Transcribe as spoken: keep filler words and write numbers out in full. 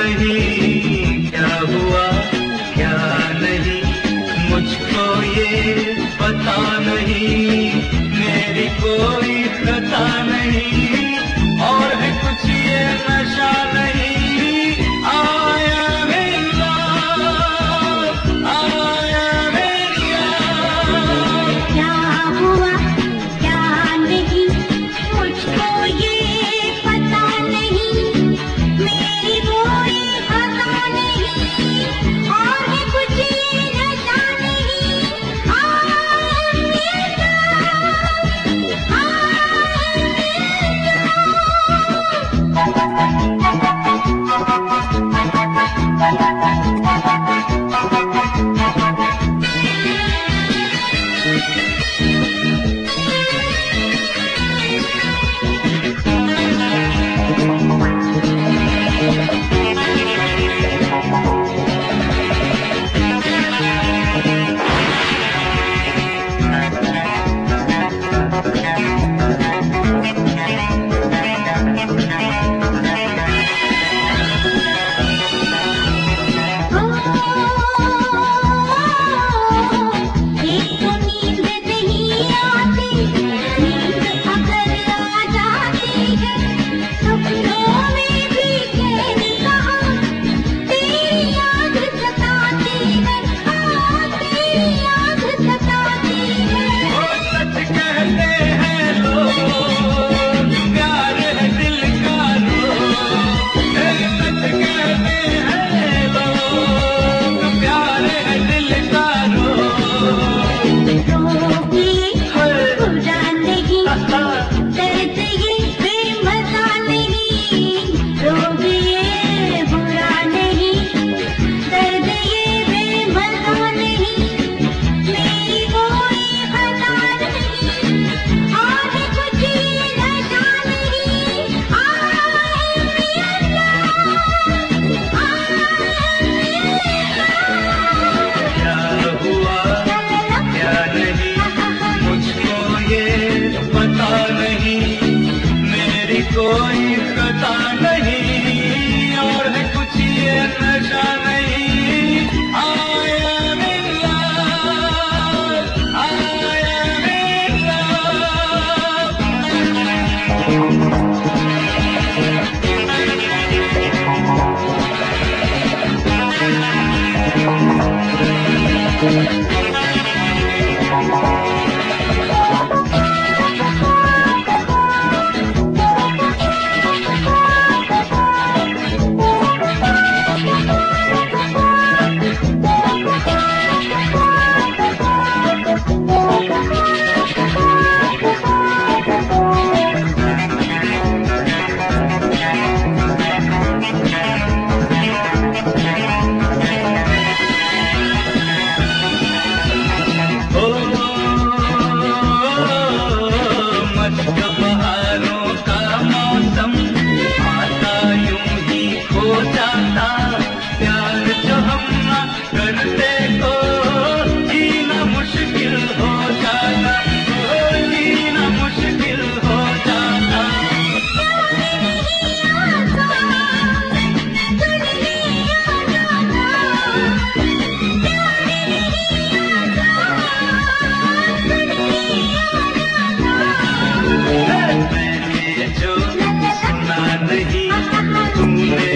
नहीं, क्या हुआ क्या नहीं, मुझको ये पता नहीं। मेरी कोई खता नहीं, और है कुछ ये नशा नहीं। आया मेरा, आया मेरा, क्या हुआ क्या नहीं, मुझको ये पता नहीं। मेरी कोई खता नहीं, और है कुछ ये नशा नहीं। आया मेरा, कोई खता नहीं, और है कुछ ये नशा नहीं। आया मेरा, आया मेरा, नहीं, तूने